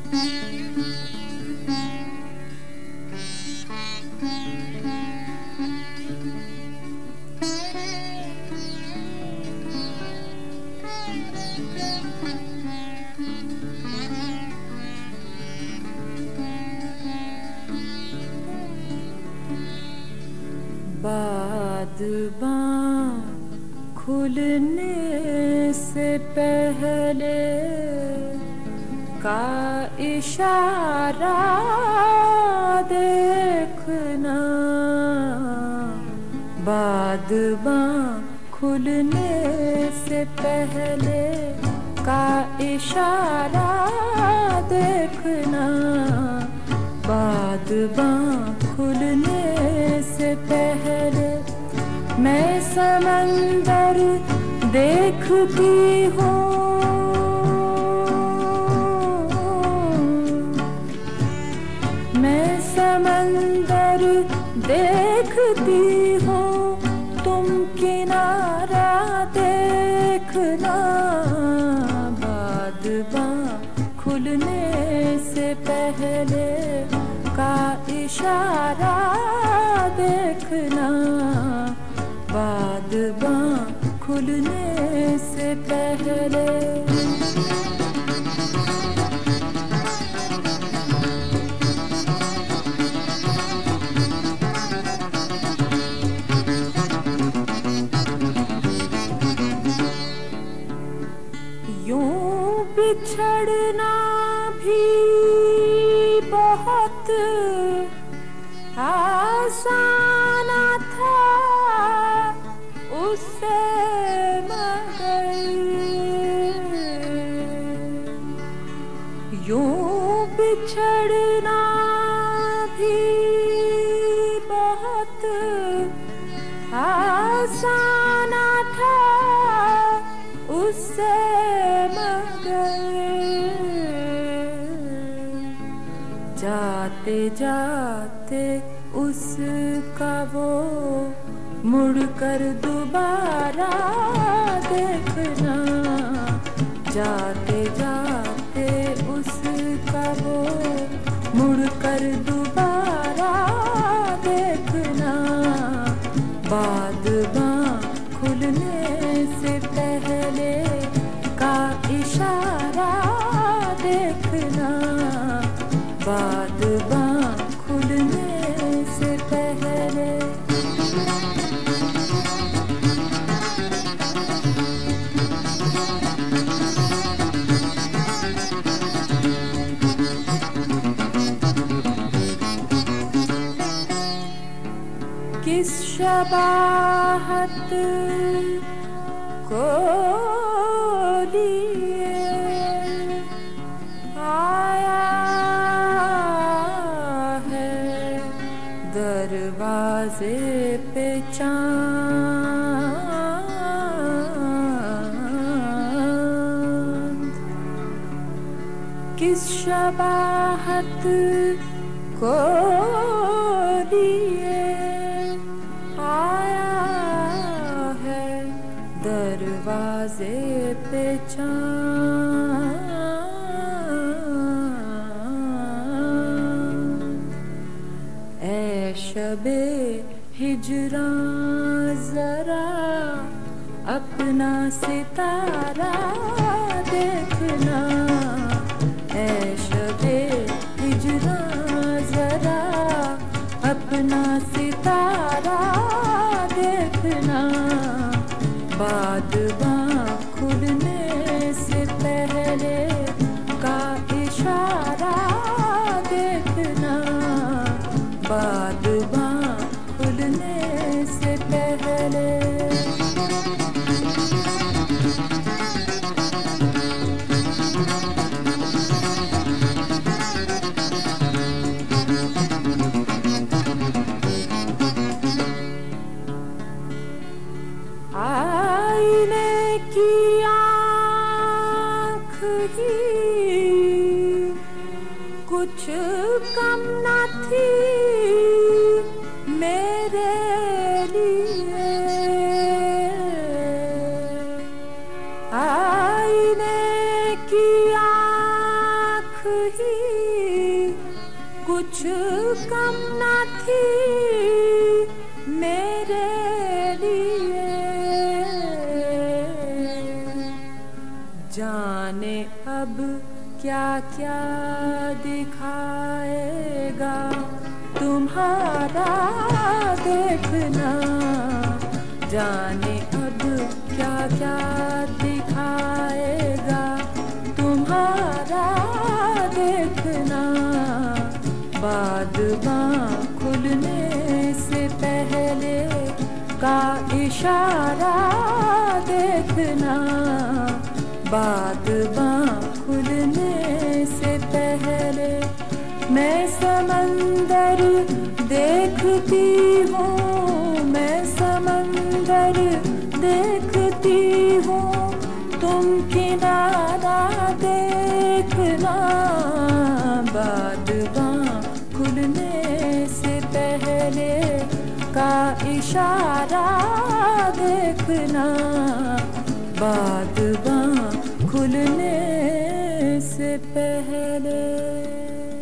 बादबां खुलने से पहले का इशारा देखना, बादबां खुलने से पहले का इशारा देखना, बादबां खुलने से पहले मैं समंदर देखती हूँ, मैं समंदर देखती हूँ, तुम किनारा देखना, बादबां खुलने से पहले का इशारा देखना, बादबां खुलने से पहले। यूं बिछड़ना भी बहुत आसान था उससे, मगर यूं बिछड़ना भी बहुत आसान था उससे, मगर जाते जाते उसका वो मुड़कर दोबारा देखना, जाते जाते उसका वो मुड़कर दोबारा देखना, बादबां खुलने से पहले का इशारा देखना, बादबां खुलने से पहले। किस शबाहत को लिए आया है दरवाजे पे चांद, किस शबाहत को लिए आया है दरवाजे पे चांद, ऐ शबे हिजरां जरा अपना सितारा देखना, ऐ शबे हिजरां जरा अपना सितारा देखना, बादबां खुलने से पहले का इशारा देखना, बादबां खुलने से पहले। आईने की आँख ही कुछ कम न थी मेरे लिए, आईने की आँख ही कुछ कम न थी मेरे लिए। जाने अब क्या क्या दिखाएगा तुम्हारा देखना। जाने अब क्या क्या दिखाएगा तुम्हारा देखना। बादबां खुलने से पहले का इशारा देखना। बादबां खुलने से पहले मैं समंदर देखती हूँ, मैं समंदर देखती हूँ, तुम किनारा देखना। बादबां खुलने से पहले का इशारा देखना। बादबां खुलने से पहले।